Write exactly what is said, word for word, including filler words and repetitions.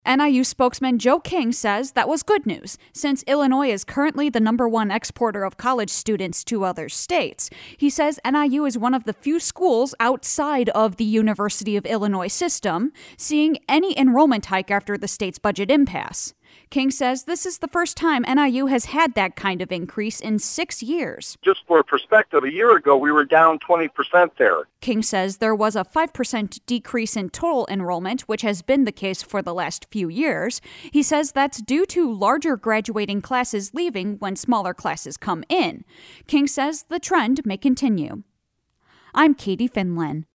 N I U spokesman Joe King says that was good news, since Illinois is currently the number one exporter of college students to other states. He says N I U is one of the few schools outside of the University of Illinois system seeing any enrollment hike after the state's budget impasse. King says this is the first time N I U has had that kind of increase in six years. Just for perspective, a year ago we were down twenty percent there. King says there was a five percent decrease in total enrollment, which has been the case for the last few years. He says that's due to larger graduating classes leaving when smaller classes come in. King says the trend may continue. I'm Katie Finlan.